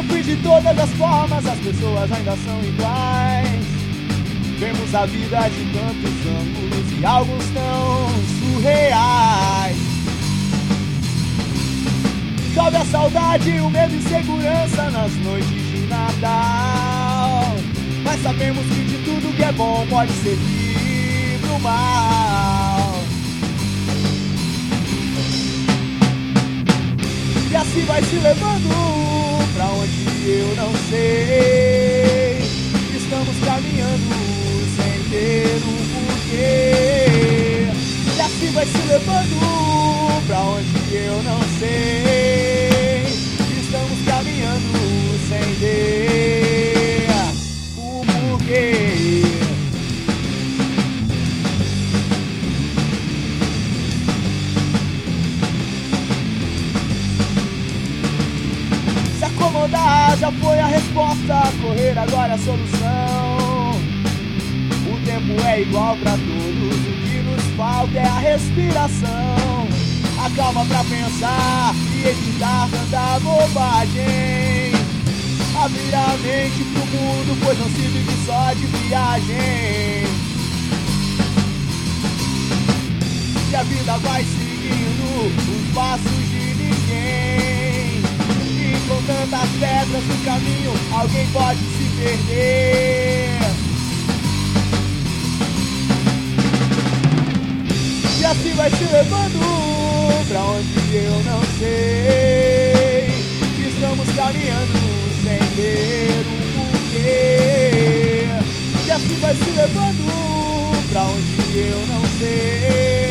tempo e de todas as formas as pessoas ainda são iguais. Vemos a vida de tantos ângulos e alguns tão surreais. Chove a saudade, o medo e insegurança nas noites de Natal. Mas sabemos que de tudo que é bom pode servir pro mal. E assim vai se levando pra onde eu não sei. Estamos caminhando sem ter um porquê. E assim vai se levando pra onde eu não sei. Estamos caminhando sem ter um porquê. Se acomodar já foi a resposta, correr agora é a solução. O tempo é igual pra todos, o que nos falta é a respiração. A calma pra pensar e evitar tanta bobagem. Abrir a mente pro mundo, pois não se vive só de viagem. E a vida vai seguindo os passos de ninguém. E com tantas pedras no caminho, alguém pode se perder. E assim vai se levando pra onde eu não sei. Estamos caminhando sem ter um porquê. E assim vai se levando pra onde eu não sei.